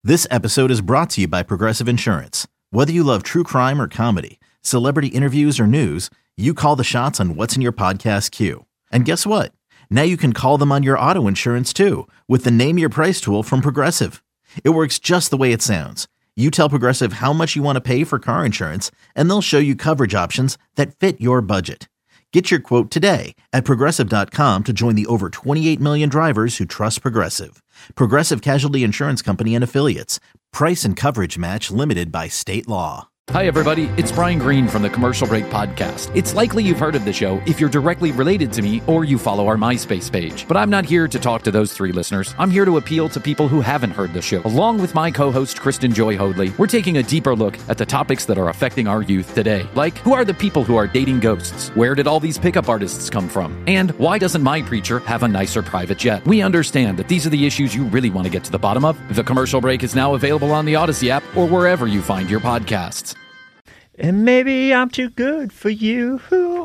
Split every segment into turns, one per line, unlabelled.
This episode is brought to you by Progressive Insurance. Whether you love true crime or comedy, celebrity interviews or news, you call the shots on what's in your podcast queue. And guess what? Now you can call them on your auto insurance too with the Name Your Price tool from Progressive. It works just the way it sounds. You tell Progressive how much you want to pay for car insurance, and they'll show you coverage options that fit your budget. Get your quote today at Progressive.com to join the over 28 million drivers who trust Progressive. Progressive Casualty Insurance Company and Affiliates. Price and coverage match limited by state law.
Hi, everybody. It's Brian Green from the Commercial Break Podcast. It's likely you've heard of the show if you're directly related to me or you follow our MySpace page. But I'm not here to talk to those three listeners. I'm here to appeal to people who haven't heard the show. Along with my co-host, Kristen Joy Hoadley, we're taking a deeper look at the topics that are affecting our youth today. Like, who are the people who are dating ghosts? Where did all these pickup artists come from? And why doesn't my preacher have a nicer private jet? We understand that these are the issues you really want to get to the bottom of. The Commercial Break is now available on the Odyssey app or wherever you find your podcasts.
And maybe I'm too good for you.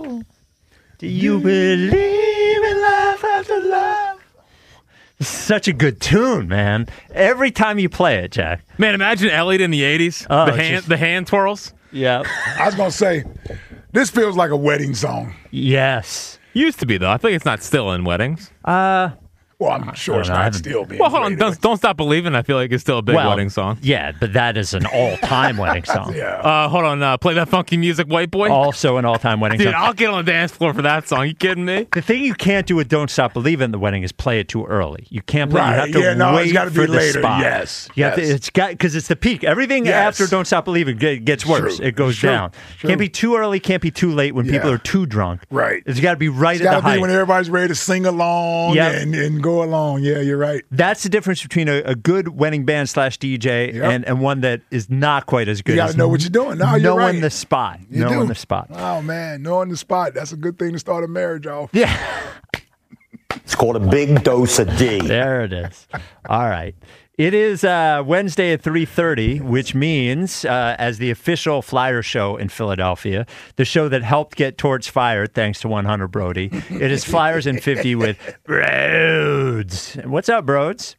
Do you believe in life after love? Such a good tune, man. Every time you play it, Jack.
Man, imagine Elliot in the 80s. The hand twirls.
Yeah.
I was going to say, this feels like a wedding song.
Yes.
Used to be, though. I think it's not still in weddings.
Well, I'm sure it's not still being.
Well, hold on. Don't Stop Believing. I feel like it's still a big wedding song.
Yeah, but that is an all-time wedding song.
Yeah.
Hold on. Play that funky music, white boy.
Also an all-time wedding
Dude,
song.
I'll get on the dance floor for that song. You kidding me?
The thing you can't do with Don't Stop Believing in the wedding is play it too early. You can't play it. You have to wait
it's gotta be
for the
later.
spot.
Yes.
It's got because it's the peak. Everything after Don't Stop Believing gets worse.
True.
It goes down.
True.
Can't be too early. Can't be too late when people are too drunk.
Right.
It's got to be right
It's
at
got
the
to be
height.
when everybody's ready to sing along and go along. Yeah, you're right.
That's the difference between a good wedding band / DJ and one that is not quite as good.
You got to know what you're doing. No, you're right.
Knowing the spot. Knowing the spot.
Oh, man. Knowing the spot. That's a good thing to start a marriage off.
Yeah.
It's called a big dose of D.
There it is. All right. It is Wednesday at 3:30, which means, as the official Flyer show in Philadelphia, the show that helped get Torts fired, thanks to 100 Brody, it is Flyers in 50 with Broads. What's up, Broads?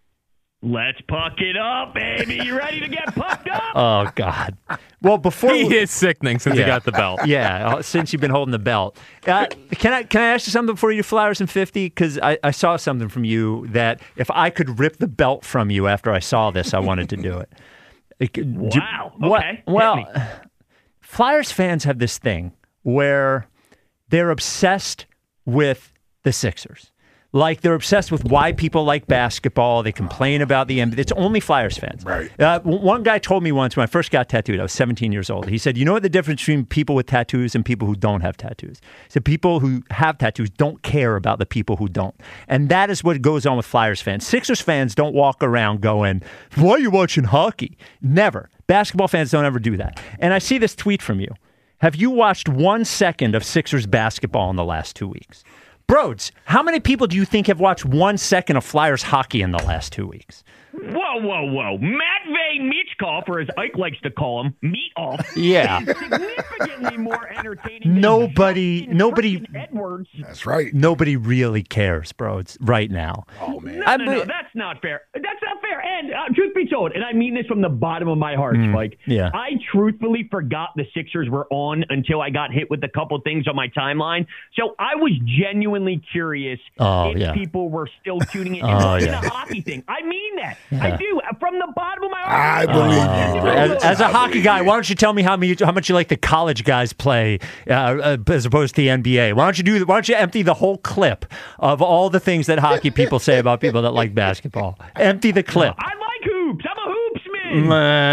Let's puck it up, baby. You ready to get pucked up?
Oh, God. Well, before
He is sickening since he got the belt.
Yeah, since you've been holding the belt. Can I ask you something before you do Flyers in 50? Because I saw something from you that if I could rip the belt from you after I saw this, I wanted to do it.
Wow. Okay.
Well, Flyers fans have this thing where they're obsessed with the Sixers. Like, they're obsessed with why people like basketball. They complain about the NBA. It's only Flyers fans.
Right.
One guy told me once when I first got tattooed, I was 17 years old. He said, you know what the difference between people with tattoos and people who don't have tattoos? He said, people who have tattoos don't care about the people who don't. And that is what goes on with Flyers fans. Sixers fans don't walk around going, why are you watching hockey? Never. Basketball fans don't ever do that. And I see this tweet from you. Have you watched 1 second of Sixers basketball in the last 2 weeks? Broads, how many people do you think have watched 1 second of Flyers hockey in the last 2 weeks?
Whoa. Matvey Michkov, or as Ike likes to call him, Meat-Off.
Yeah.
Is significantly more entertaining
Nobody.
than Edwards.
That's right.
Nobody really cares, Broads, right now.
Oh, man.
No, that's not fair. That's not fair. And truth be told, and I mean this from the bottom of my heart, Spike,
yeah.
I truthfully forgot the Sixers were on until I got hit with a couple things on my timeline. So I was genuinely curious if people were still tuning in. It's a hockey thing. I mean that. Yeah. I do. From the bottom of my heart.
I believe you.
As a hockey guy, why don't you tell me how much you like the college guys play as opposed to the NBA? Why don't you empty the whole clip of all the things that hockey people say about people that like basketball? Empty the clip.
I like hoops. I'm a hoopsman.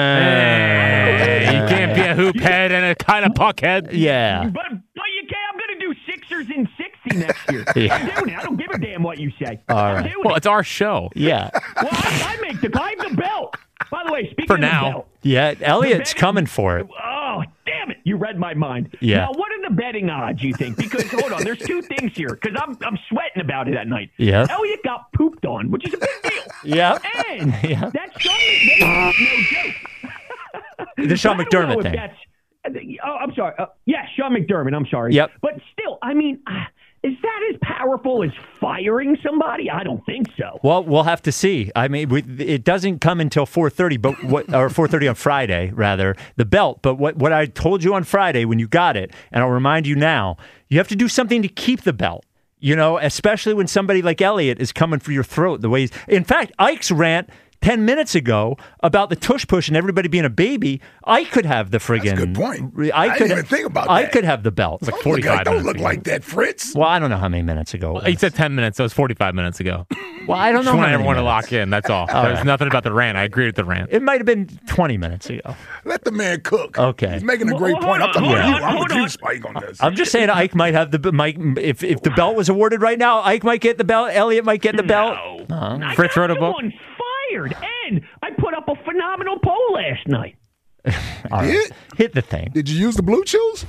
You can't be a hoop head and a kind of puck head.
Yeah.
But you can't. I'm going to do Sixers in 60 next year.
Yeah.
I'm doing it. I don't give a damn what you say.
All right.
Well, it's our show.
Yeah.
Well, I have the belt. By the way, speaking
For
of
now.
the belt.
Yeah, Elliot's coming for it.
Oh, damn it. You read my mind.
Yeah.
Now, what are the betting odds, you think? Because, hold on, there's two things here, because I'm sweating about it that night.
Yeah.
Elliot got pooped on, which is a big deal.
Yeah.
And that Sean McDermott, no joke.
The Sean
I don't know
McDermott
if
thing.
that's- I'm sorry. Yeah, Sean McDermott, I'm sorry.
Yep.
But still, I mean, is that as powerful as firing somebody? I don't think so.
Well, we'll have to see. I mean, it doesn't come until 4:30, but or 4:30 on Friday, rather, the belt. But what I told you on Friday when you got it, and I'll remind you now, you have to do something to keep the belt. You know, especially when somebody like Elliott is coming for your throat. The way in fact, Ike's rant 10 minutes ago about the tush push and everybody being a baby, I could have the friggin'.
That's a good point. I didn't even think about that.
I could have the belt.
It's like 45 minutes.
Don't look like that, Fritz.
Well, I don't know how many minutes ago.
Well, he said 10 minutes, so it was 45 minutes ago.
Well, I don't know.
Just want everyone to lock in. That's all. There's nothing about the rant. I agree with the rant.
It might have been 20 minutes ago.
Let the man cook.
Okay.
He's making a great point. I'm talking about you. I'm with you, Spike, on this.
I'm just saying Ike might have the Mike. If the belt was awarded right now, Ike might get the belt. Elliott might get the belt.
Fritz wrote a book. Fired, and I put up a phenomenal poll last night.
All right. Hit the thing.
Did you use the Blue Chews?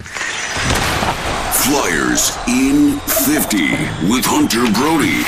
Flyers in 50 with Hunter Brody.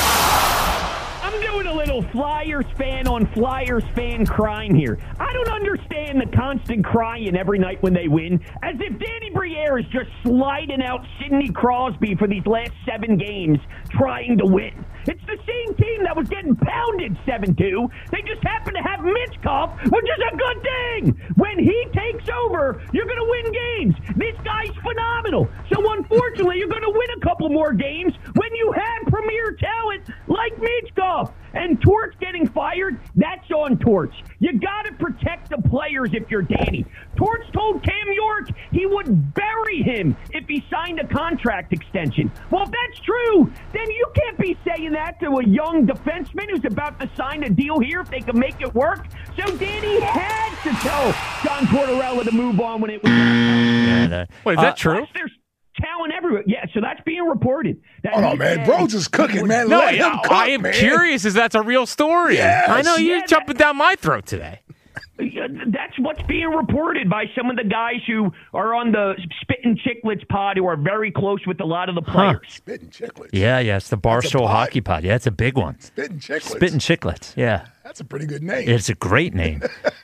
I'm doing a little Flyers fan on Flyers fan crime here. I don't understand the constant crying every night when they win, as if Danny Briere is just sliding out Sidney Crosby for these last 7 games trying to win. It's the same team that was getting pounded 7-2. They just happen to have Michkov, which is a good thing. When he takes over, you're going to win games. This guy's phenomenal. So unfortunately, you're going to win a couple more games when you have premier talent like Michkov. And Torch getting fired, that's on Torch. You got to protect the players if you're Danny. Torch told Cam York he would bury him if he signed a contract extension. Well, if that's true, then you can't be saying that to a young defenseman who's about to sign a deal here if they can make it work. So Danny had to tell John Tortorella to move on when it was
Wait, is that true?
There's talent everywhere. Yeah, so that's being reported.
Hold on, man. Bro's is cooking, man.
No,
Let him cook,
I am curious if that's a real story.
Yes.
I know you're jumping down my throat today.
That's what's being reported by some of the guys who are on the Spittin' Chicklets pod who are very close with a lot of the players.
Spittin' Chicklets.
Yeah, it's the Barstool Hockey Pod. Yeah, it's a big one.
Spittin' Chicklets.
Spittin' Chicklets, yeah.
That's a pretty good name.
It's a great name.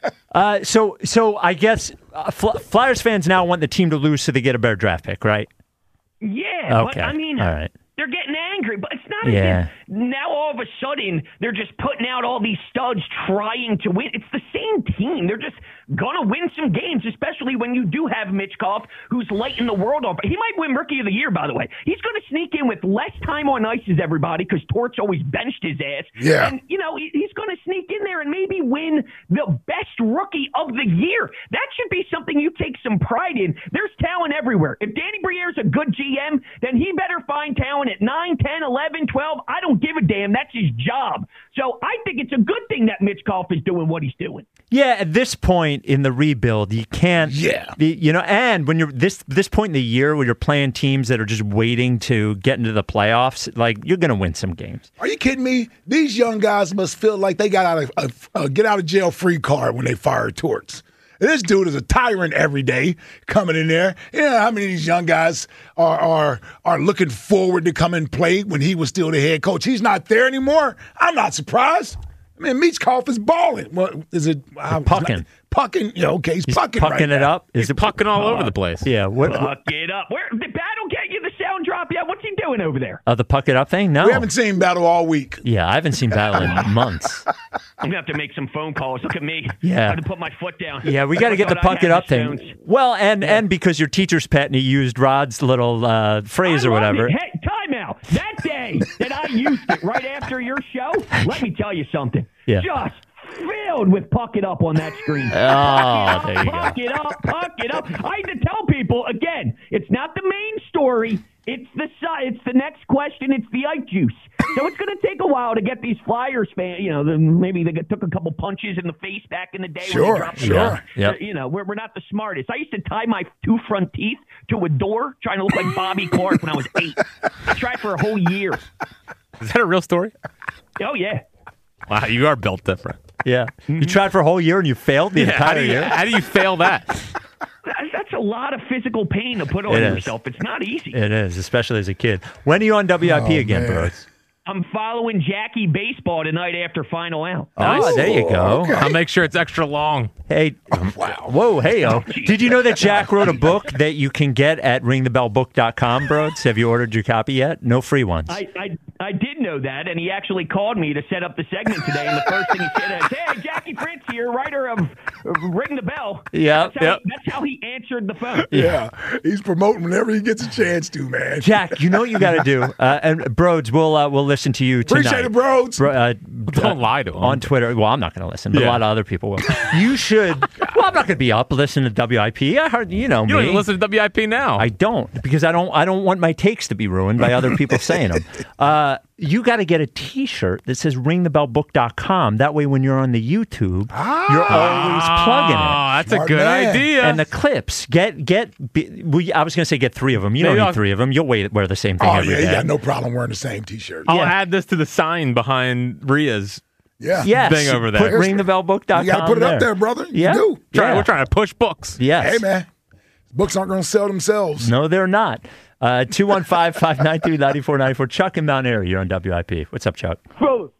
So I guess Flyers fans now want the team to lose so they get a better draft pick, right?
Yeah,
okay.
But I mean,
all right.
They're getting angry, but it's not as if now all of a sudden they're just putting out all these studs trying to win. It's the same team. They're just going to win some games, especially when you do have Michkov, who's lighting the world on. He might win Rookie of the Year, by the way. He's going to sneak in with less time on ice as everybody because Torch always benched his ass.
Yeah.
And, he's going to sneak in there and maybe win the best Rookie of the Year. That should be something you take some pride in. There's talent everywhere. If Danny Briere's a good GM, then he better find talent at 9, 10, 11, 12. I don't give a damn. That's his job. So I think it's a good thing that Michkov is doing what he's doing.
Yeah, at this point in the rebuild, you can't.
Yeah.
And when you're this point in the year where you're playing teams that are just waiting to get into the playoffs, like you're going to win some games.
Are you kidding me? These young guys must feel like they got out a get out of jail free card when they fired Torts. This dude is a tyrant every day coming in there. You know how many of these young guys are looking forward to come and play when he was still the head coach? He's not there anymore. I'm not surprised. I mean, Michkov is balling. What is it?
Pucking.
Pucking. Yeah, okay, he's pucking
pucking
right
it
now.
up. Is
He's pucking all over the place.
Yeah.
Puck it up. Did Battle get you the sound drop yet? What's he doing over there?
The puck it up thing? No.
We haven't seen Battle all week.
Yeah, I haven't seen Battle in months.
I'm going to have to make some phone calls. Look at me.
Yeah.
I had to put my foot down.
Yeah, we got to get the puck it up thing. Well, and because your teacher's pet and he used Rod's little phrase or whatever.
Hey, time out. That day that I used it right after your show, let me tell you something.
Yeah.
Just filled with puck it up on that screen.
There you go.
Puck it up. I had to tell people, again, it's not the main story. It's the next question. It's the Ike juice. So it's going to take a while to get these Flyers fans, maybe they took a couple punches in the face back in the day.
Sure,
when they dropped
sure.
Yep.
We're not the smartest. I used to tie my 2 front teeth to a door trying to look like Bobby Clark when I was 8. I tried for a whole year.
Is that a real story?
Oh, yeah.
Wow, you are built different.
Yeah. You tried for a whole year and you failed the entire year?
How do you fail that?
That's a lot of physical pain to put on yourself. It's not easy.
It is, especially as a kid. When are you on WIP again, Brooks?
I'm following Jackie baseball tonight after final out.
Oh, there you go.
Okay. I'll make sure it's extra long.
Hey,
wow.
Whoa, hey-o. Did you know that Jack wrote a book that you can get at ringthebellbook.com, Broads? Have you ordered your copy yet? No free ones.
I did know that, and he actually called me to set up the segment today, and the first thing he said is, hey, Jackie Prince here, writer of Ring the Bell.
Yeah,
that's how he answered the phone.
Yeah, he's promoting whenever he gets a chance to, man.
Jack, you know what you got to do. And Broads, we'll listen to you tonight.
Appreciate it, Broads.
Don't lie to him.
On Twitter. Well, I'm not going to listen, but a lot of other people will. You should. Well, I'm not going to be up listening to WIP. I heard, you know me.
You don't even listen to WIP now.
I don't, because I don't want my takes to be ruined by other people saying them. You got to get a T-shirt that says ringthebellbook.com. That way, when you're on the YouTube, you're always plugging it.
Oh, that's
Smart
a good
man.
idea.
And the clips, I was going to say get 3 of them. You don't need 3 of them. You'll wear the same thing every day.
You got no problem wearing the same T-shirt.
I'll add this to the sign behind Rhea's thing over there.
Put ringthebellbook.com.
You got to put it up there, brother.
Yeah.
You do.
We're trying to push books.
Yes.
Hey, man. Books aren't going to sell themselves.
No, they're not. 215-592-9494. Chuck in Mount Airy, you're on WIP. What's up, Chuck?
Fellas,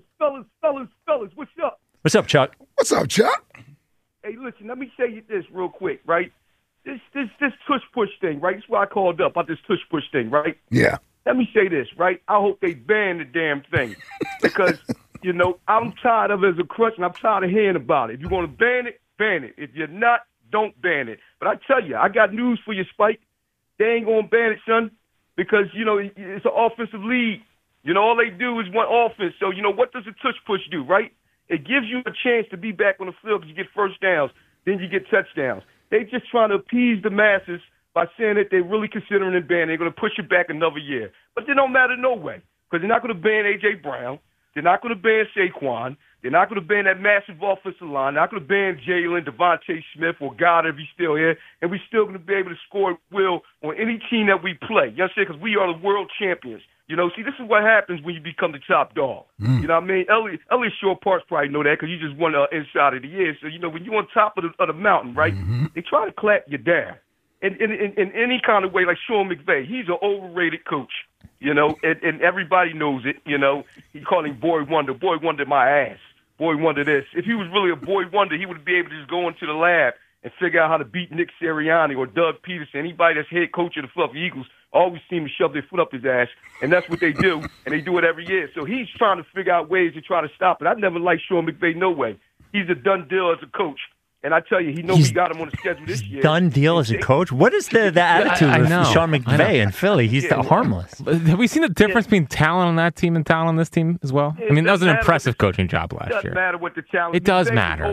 what's up?
What's up, Chuck?
What's up, Chuck?
Hey, listen, let me say this real quick, right? This tush push thing, right? This is why I called up about this tush push thing, right?
Yeah.
Let me say this, right? I hope they ban the damn thing because, you know, I'm tired of it as a crutch and I'm tired of hearing about it. If you're going to ban it, ban it. If you're not, don't ban it. But I tell you, I got news for you, Spike. They ain't going to ban it, son, because, you know, it's an offensive league. You know, all they do is one offense. So, you know, what does a tush push do, right? It gives you a chance to be back on the field because you get first downs, then you get touchdowns. They just trying to appease the masses by saying that they're really considering it ban. They're going to push it back another year. But it don't matter no way because they're not going to ban A.J. Brown. They're not going to ban Saquon. They're not going to ban that massive offensive line. They're not going to ban Jalen, Devontae Smith, or Goddard if he's still here. And we're still going to be able to score at will on any team that we play. You understand? Because we are the world champions. You know, see, this is what happens when you become the top dog. You know what I mean? Elliot Shore-Parks probably know that because you just won Inside of the Year. So, you know, when you're on top of the mountain, right, they try to clap you down. In any kind of way, like Sean McVay, he's an overrated coach, you know, and everybody knows it, you know. He called him Boy Wonder. Boy Wonder my ass. Boy Wonder this. If he was really a Boy Wonder, he would be able to just go into the lab and figure out how to beat Nick Sirianni or Doug Peterson. Anybody that's head coach of the Philadelphia Eagles always seem to shove their foot up his ass, and that's what they do, and they do it every year. So he's trying to figure out ways to try to stop it. I never liked Sean McVay, no way. He's a done deal as a coach. And I tell you, he knows we got him on the schedule this year.
Done deal as a coach? What is the attitude of Sean McVay in Philly? He's harmless.
Have we seen the difference between talent on that team and talent on this team as well? I mean, that was an impressive coaching job last year.
It doesn't matter what the talent is.
It does matter.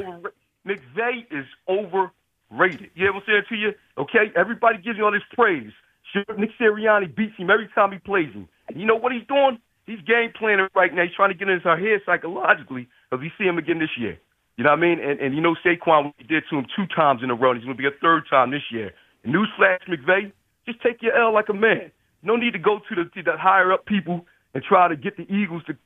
McVay is overrated. You know what I'm saying to you? Okay? Everybody gives you all this praise. Sure, Nick Sirianni beats him every time he plays him. And you know what he's doing? He's game planning right now. He's trying to get into our head psychologically because we see him again this year. You know what I mean? And you know Saquon, what he did to him 2 times in a row, and he's going to be a 3rd time this year. And newsflash, McVay, just take your L like a man. No need to go to the higher-up people and try to get the Eagles to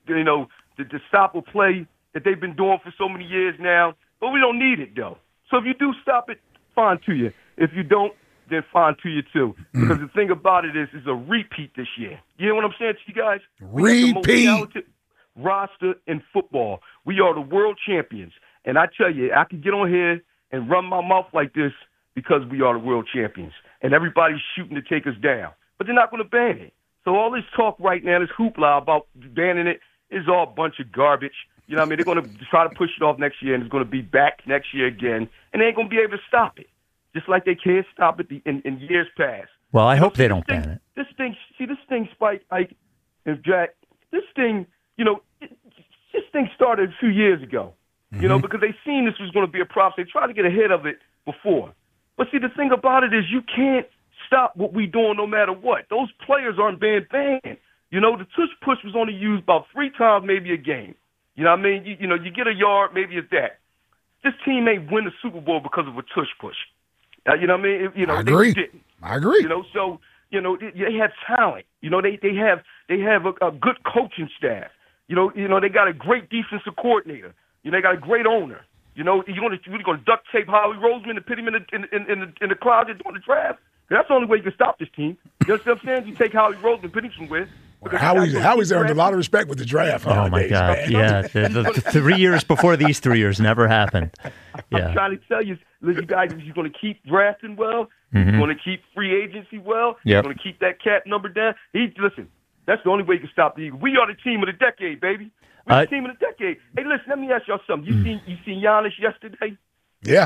stop a play that they've been doing for so many years now. But we don't need it, though. So if you do stop it, fine to you. If you don't, then fine to you, too. Because the thing about it is it's a repeat this year. You know what I'm saying to you guys?
Repeat.
We got the most talented roster in football. We are the world champions. And I tell you, I can get on here and run my mouth like this because we are the world champions. And everybody's shooting to take us down. But they're not going to ban it. So all this talk right now, this hoopla about banning it, is all a bunch of garbage. You know what I mean? They're going to try to push it off next year, and it's going to be back next year again. And they ain't going to be able to stop it, just like they can't stop it in years past.
Well, I hope they don't ban it.
This thing, Spike, Ike, and Jack, this thing, you know, this thing started a few years ago. You know, because they seen this was going to be a problem. They tried to get ahead of it before. But see, the thing about it is you can't stop what we doing no matter what. Those players aren't being banned. You know, the tush push was only used about 3 times maybe a game. You know what I mean? You get a yard, maybe it's that. This team ain't win the Super Bowl because of a tush push. You know what I mean?
I agree.
They didn't.
I agree.
You know, so, you know, they have talent. You know, they have a good coaching staff. You know, they got a great defensive coordinator. You know, they got a great owner. You know, you're going to duct tape Howie Roseman and put him in the closet during the draft? That's the only way you can stop this team. You understand what I'm saying? You take Howie Roseman and put him somewhere.
Howie's earned a lot of respect with the draft nowadays.
Oh, my God.
Man.
Yeah. The 3 years before these 3 years never happened. Yeah.
I'm trying to tell you, you guys, if you're going to keep drafting well, you're going to keep free agency well, you're going to keep that cap number down. Listen, that's the only way you can stop the Eagles. We are the team of the decade, baby. We're the team of the decade. Hey, listen, let me ask y'all something. You seen Giannis yesterday?
Yeah.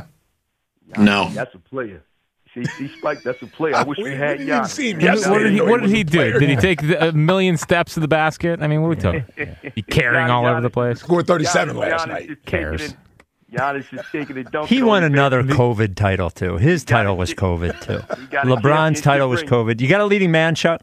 No.
That's a player. See, Spike, that's a player. I wish we had Giannis.
What did he do? Did he take a million steps to the basket? I mean, what are we talking? He carrying all over the place.
Scored 37 last night.
Cares.
Giannis is taking it.
He won another COVID title, too. His title was COVID, too. LeBron's title was COVID. You got a leading man, Chuck?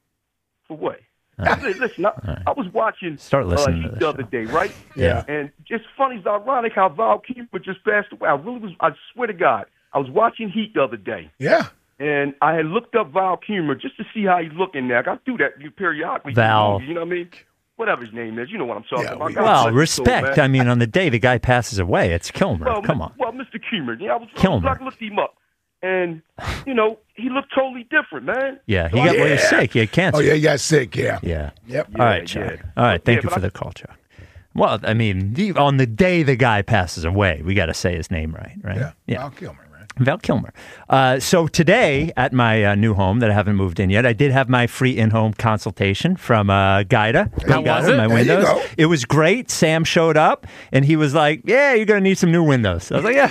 For what? Listen, I was watching
Start listening to
the other day, right?
Yeah.
And it's funny, it's ironic how Val Kilmer just passed away. I swear to God, I was watching Heat the other day.
Yeah.
And I had looked up Val Kilmer just to see how he's looking now. I do that periodically.
Val.
You know what I mean? Whatever his name is. You know what I'm talking about.
Well, respect. I mean, on the day the guy passes away, it's Kilmer.
Well,
Come on.
Well, Mr. Kilmer. I looked him up. And, he looked totally different, man.
Yeah, he got sick. He had cancer.
Oh, yeah, he got sick, yeah.
Yeah.
Yep.
All right, Chuck. All right, thank you for the call, Chuck. Well, I mean, on the day the guy passes away, we got to say his name right?
Yeah. Val Kilmer.
Val Kilmer. So today at my new home that I haven't moved in yet, I did have my free in-home consultation from Guida.
How was it?
My windows. It was great. Sam showed up and he was like, "Yeah, you're going to need some new windows." I was like,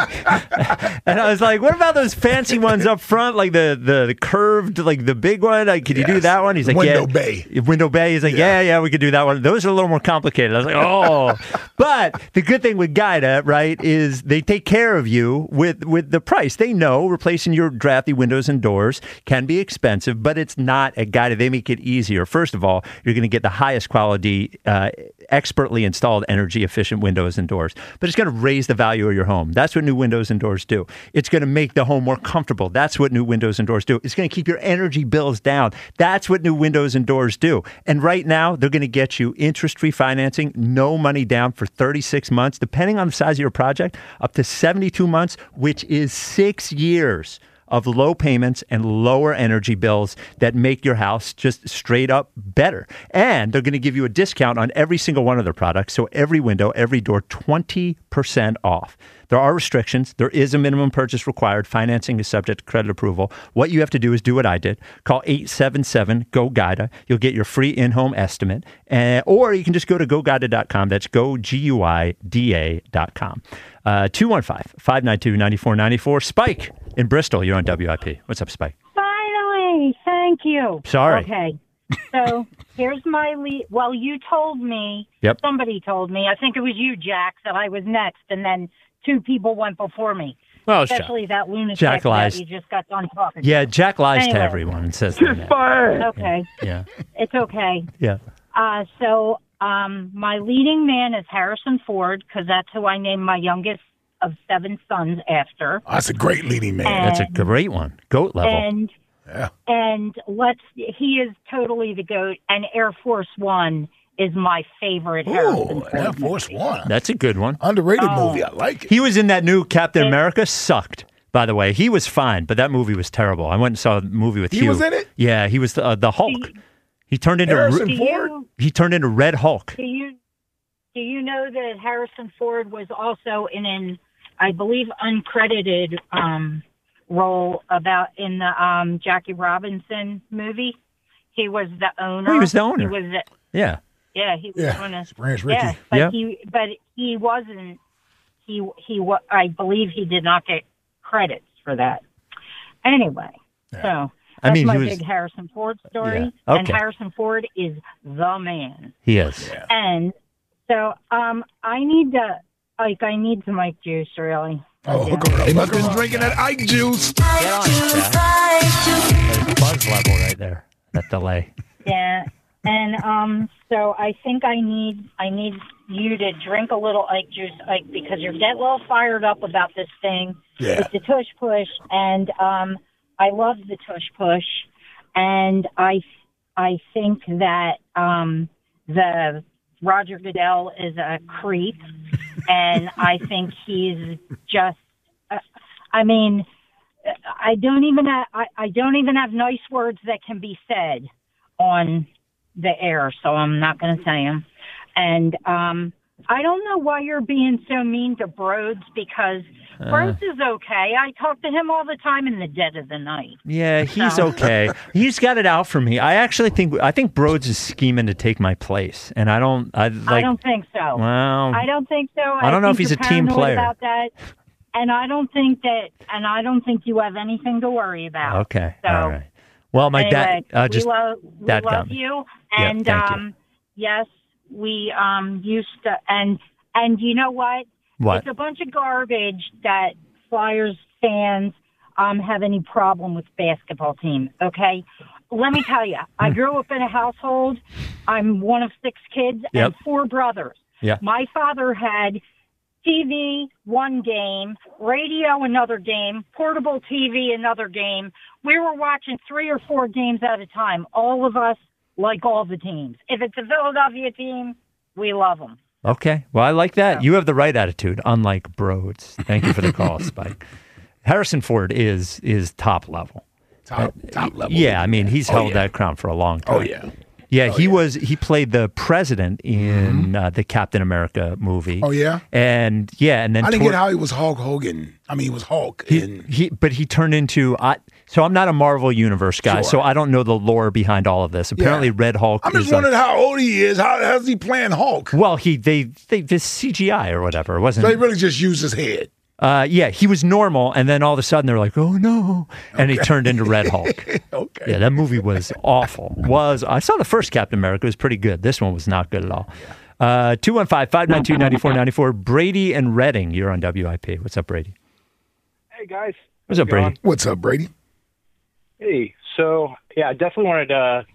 "Yeah." And I was like, "What about those fancy ones up front, like the curved, like the big one? Like, could you do that one?" He's like,
Window bay.
Window bay. He's like, yeah, we could do that one. Those are a little more complicated. I was like, oh. But the good thing with Guida, right, is they take care of you with the price. They know replacing your drafty windows and doors can be expensive, but it's not at Guida. They make it easier. First of all, you're going to get the highest quality, expertly installed energy efficient windows and doors, but it's going to raise the value of your home. That's what new windows and doors do. It's going to make the home more comfortable. That's what new windows and doors do. It's going to keep your energy bills down. That's what new windows and doors do. And right now, they're going to get you interest-free financing, no money down for 36 months, depending on the size of your project, up to 72 months, which is 6 years of low payments and lower energy bills that make your house just straight up better. And they're going to give you a discount on every single one of their products. So every window, every door, 20% off. There are restrictions. There is a minimum purchase required. Financing is subject to credit approval. What you have to do is do what I did. Call 877-GO-GUIDA. You'll get your free in-home estimate. Or you can just go to GoGuida.com. That's GoGuida.com. 215-592-9494. Spike in Bristol. You're on WIP. What's up, Spike?
Finally. Thank you.
Sorry.
Okay. So here's my lead. Well, you told me.
Yep.
Somebody told me. I think it was you, Jack, that I was next, and then two people went before me.
Well,
especially that lunatic
Jack lies.
that you just got done talking.
Yeah,
to.
Jack lies
anyway.
to everyone and says
Okay.
Yeah.
It's okay.
Yeah.
So my leading man is Harrison Ford, because that's who I named my youngest of 7 sons after.
Oh, that's a great leading man.
That's a great one. GOAT level.
And he is totally the GOAT, and Air Force One is my favorite Harrison Ford
Air Force
movie.
One.
That's a good one.
Underrated movie. I like it.
He was in that new Captain America. Sucked, by the way. He was fine, but that movie was terrible. I went and saw the movie with
He was in it?
Yeah, he was the Hulk. He turned into he turned into Red Hulk.
Do you know that Harrison Ford was also in an, I believe, uncredited role in the Jackie Robinson movie? He was the owner.
Oh, he was the owner.
Yeah, he was on a
Branch Rickey.
Yeah, but he wasn't. I believe he did not get credits for that. Anyway, so that's my big Harrison Ford story.
Yeah. Okay.
And Harrison Ford is the man.
He is.
Yeah.
And so I need some Ike juice, really.
Oh, hook her up. He must have been drinking that Ike juice.
Get on it, Jack. Buzz level right there. That delay.
Yeah. And so I think I need you to drink a little Ike juice, Ike, because you're getting a little fired up about this thing.
Yeah.
It's the tush push, and I love the tush push, and I think that the Roger Goodell is a creep, and I think he's just. I don't even have nice words that can be said on the air, so I'm not going to say them. And I don't know why you're being so mean to Broads, because Broads is okay. I talk to him all the time in the dead of the night.
Yeah, he's okay. He's got it out for me. I think Broads is scheming to take my place, and I don't think so. Well,
I don't think so.
I don't know if he's a team player
about that. And I don't think you have anything to worry about.
Okay.
So,
all right. Well, my
anyway,
dad
we love you. And
thank you.
Yes, we used to, and you know what?
What?
It's a bunch of garbage that Flyers fans have any problem with basketball team. Okay, let me tell you, I grew up in a household. I'm one of 6 kids and 4 brothers.
Yeah.
My father had TV, one game, radio, another game, portable TV, another game. We were watching 3 or 4 games at a time. All of us like all the teams. If it's a Philadelphia team, we love them.
Okay. Well, I like that. You have the right attitude, unlike Broads. Thank you for the call, Spike. Harrison Ford is top level.
Top level.
Yeah, I mean, he's held that crown for a long time.
Oh, yeah.
Yeah, he played the president in the Captain America movie.
Oh, yeah?
And then
I didn't get how he was Hulk Hogan. I mean, he was Hulk.
But he turned into... so I'm not a Marvel Universe guy, so I don't know the lore behind all of this. Apparently, Red Hulk
I'm just wondering how old he is. How's he playing Hulk?
Well, they this CGI or whatever. It wasn't...
So he really just used his head.
Yeah, he was normal, and then all of a sudden they're like, "Oh no!" and he turned into Red Hulk.
Okay.
Yeah, that movie was awful. I saw the first Captain America; it was pretty good. This one was not good at all. 215-592-9494. Brady and Redding, you're on WIP. What's up, Brady?
Hey guys.
What's up, Brady?
What's up, Brady?
Hey, so yeah, I definitely wanted to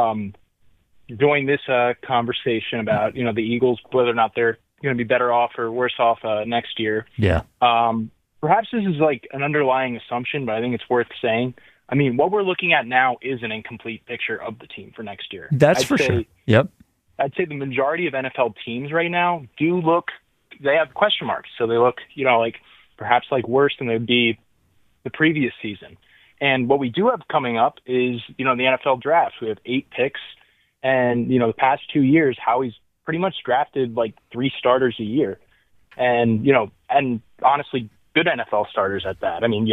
join this conversation about the Eagles, whether or not they're going to be better off or worse off next year.
Yeah.
Perhaps this is like an underlying assumption, but I think it's worth saying. I mean, what we're looking at now is an incomplete picture of the team for next year.
That's for sure. Yep.
I'd say the majority of NFL teams right now they have question marks. So they look, like perhaps like worse than they'd be the previous season. And what we do have coming up is, the NFL draft. We have 8 picks. And, the past 2 years, Howie's pretty much drafted like 3 starters a year. And, and honestly, good NFL starters at that. I mean,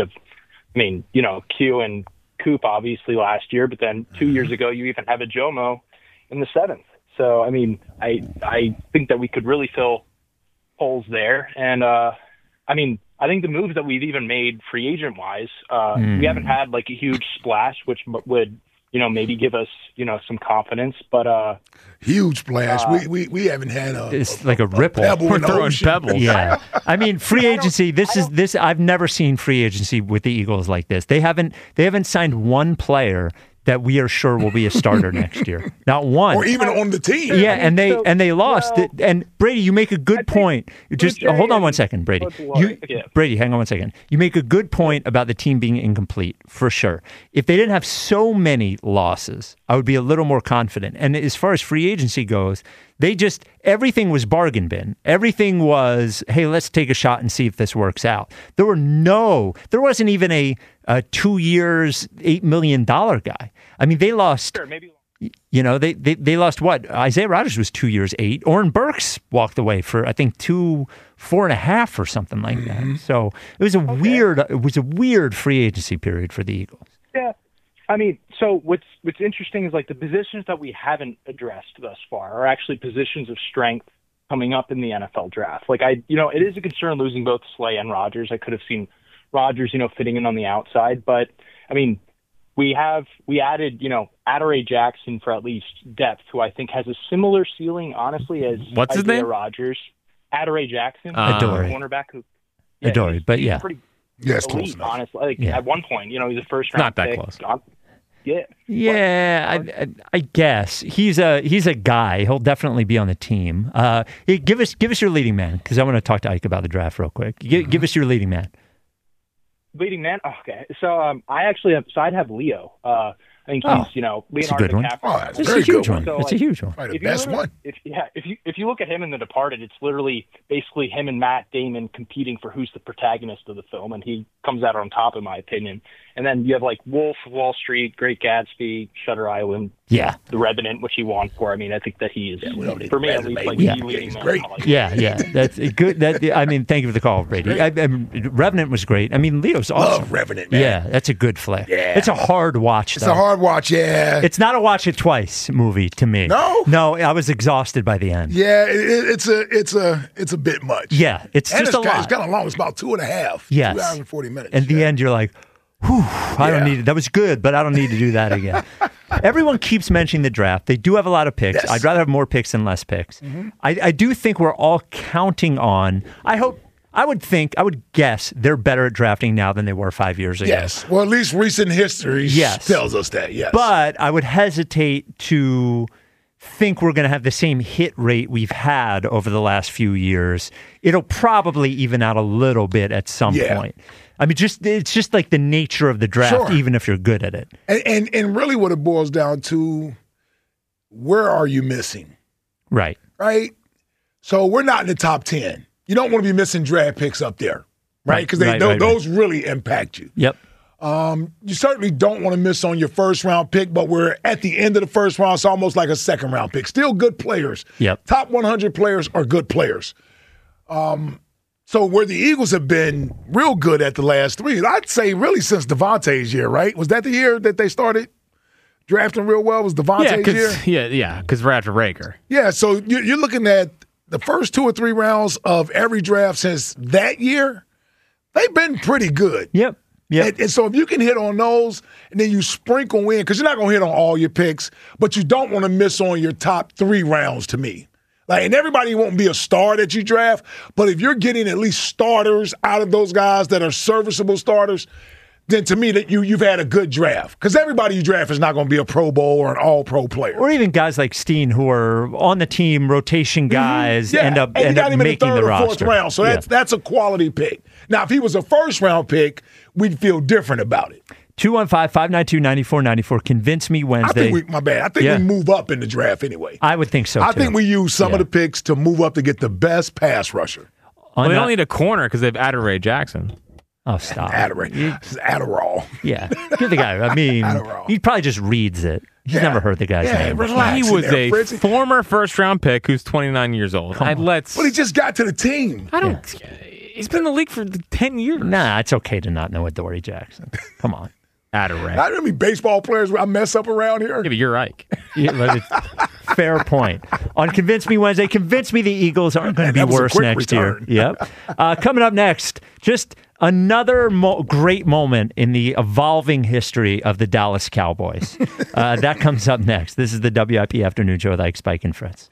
Q and Coop obviously last year, but then 2 years ago, you even have a Jomo in the 7th. So, I mean, I think that we could really fill holes there. And, I think the moves that we've even made free agent wise, we haven't had like a huge splash, which would, maybe give us, some confidence, but
huge splash. We haven't had
it's like a ripple.
We're throwing pebbles.
Yeah. I mean, free agency, this I've never seen free agency with the Eagles like this. They haven't signed one player that we are sure will be a starter next year. Not one.
Or even on the team.
Yeah, and they lost. And Brady, you make a good point. Just hold on one second, Brady. Brady, hang on one second. You make a good point about the team being incomplete, for sure. If they didn't have so many losses, I would be a little more confident. And as far as free agency goes, everything was bargain bin. Everything was, hey, let's take a shot and see if this works out. There wasn't even a 2 years, $8 million guy. I mean, they lost, they lost what? Isaiah Rodgers was 2 years, 8. Oren Burks walked away for, I think, 4.5 or something like that. So it was a weird free agency period for the Eagles.
Yeah. I mean, so what's interesting is like the positions that we haven't addressed thus far are actually positions of strength coming up in the NFL draft. Like it is a concern losing both Slay and Rodgers. I could have seen Rodgers, fitting in on the outside, but I mean, we added, Adoree Jackson for at least depth, who I think has a similar ceiling, honestly, as
what's his name?
Rodgers. Adoree Jackson,
Adoree.
cornerback who.
Yeah, Adoree, but yeah.
Yes,
elite, honestly. At one point, he's a first round
not that
pick.
Close.
Yeah, I guess he's a guy. He'll definitely be on the team. Give us your leading man, because I want to talk to Ike about the draft real quick. Give us your leading man.
Leading man. Okay, so I'd have Leo. I think he's
Leonardo
DiCaprio.
That's
a huge one.
So,
it's a huge one.
Probably the best one.
If you look at him in The Departed, it's literally basically him and Matt Damon competing for who's the protagonist of the film, and he comes out on top, in my opinion. And then you have like Wolf of Wall Street, Great Gatsby, Shutter Island, the Revenant, which he won for. I mean, I think that he is, for me at least, like the leading man.
Great. That's good. Thank you for the call, Brady. Revenant was great. I mean, Leo's awesome.
Love Revenant, man.
Yeah, that's a good flick.
Yeah.
It's a hard watch,
It's a hard watch, yeah.
It's not a watch it twice movie to me. No, I was exhausted by the end.
Yeah, it's a bit much.
Yeah, it's just a lot.
It's kind of long. It's about 2.5.
Yes.
2 hours and 40 minutes.
And the end, you're like, whew, I don't need it. That was good, but I don't need to do that again. Everyone keeps mentioning the draft. They do have a lot of picks.
Yes.
I'd rather have more picks than less picks. Mm-hmm. I do think we're all counting on, I would guess they're better at drafting now than they were 5 years ago.
Yes. Well, at least recent history tells us that, yes.
But I would hesitate to think we're going to have the same hit rate we've had over the last few years. It'll probably even out a little bit at some point. I mean, it's just like the nature of the draft, even if you're good at it.
And really what it boils down to, where are you missing?
Right.
Right? So we're not in the top 10. You don't want to be missing draft picks up there, right? Because those really impact you.
Yep.
You certainly don't want to miss on your first-round pick, but we're at the end of the first round. It's almost like a second-round pick. Still good players.
Yep.
Top 100 players are good players. So where the Eagles have been real good at the last 3, I'd say really since Devontae's year, right? Was that the year that they started drafting real well? Was Devontae's year?
Yeah, because Roger Rager.
Yeah, so you're looking at the first 2 or 3 rounds of every draft since that year. They've been pretty good.
Yep.
And so if you can hit on those and then you sprinkle in, because you're not going to hit on all your picks, but you don't want to miss on your top 3 rounds to me. And everybody won't be a star that you draft, but if you're getting at least starters out of those guys that are serviceable starters, then to me that you've had a good draft. Because everybody you draft is not going to be a Pro Bowl or an All-Pro player.
Or even guys like Steen who are on the team, rotation guys, end up making the roster.
And you got him in the 3rd or 4th round, so that's a quality pick. Now, if he was a first-round pick, we'd feel different about it.
215-592-9494. Convince me Wednesday.
I think we move up in the draft anyway.
I would think so, too.
I think we use some of the picks to move up to get the best pass rusher.
Well, they don't need a corner because they've added Ray Jackson.
Oh, stop.
Adderall.
Yeah. Give the guy, I mean, he probably just reads it. He's never heard the guy's name.
Relax. He was a former first-round pick who's 29 years old.
But he just got to the team.
He's been in the league for 10 years.
Nah, it's okay to not know Adoree Jackson. Come on.
Adderall.
Not many baseball players I mess up around here.
Yeah, but you're Ike.
Fair point. On Convince Me Wednesday, convince me the Eagles aren't going to be worse next year. Yep. Coming up next, just another great moment in the evolving history of the Dallas Cowboys. That comes up next. This is the WIP Afternoon Show with Ike, Spike, and Fritz.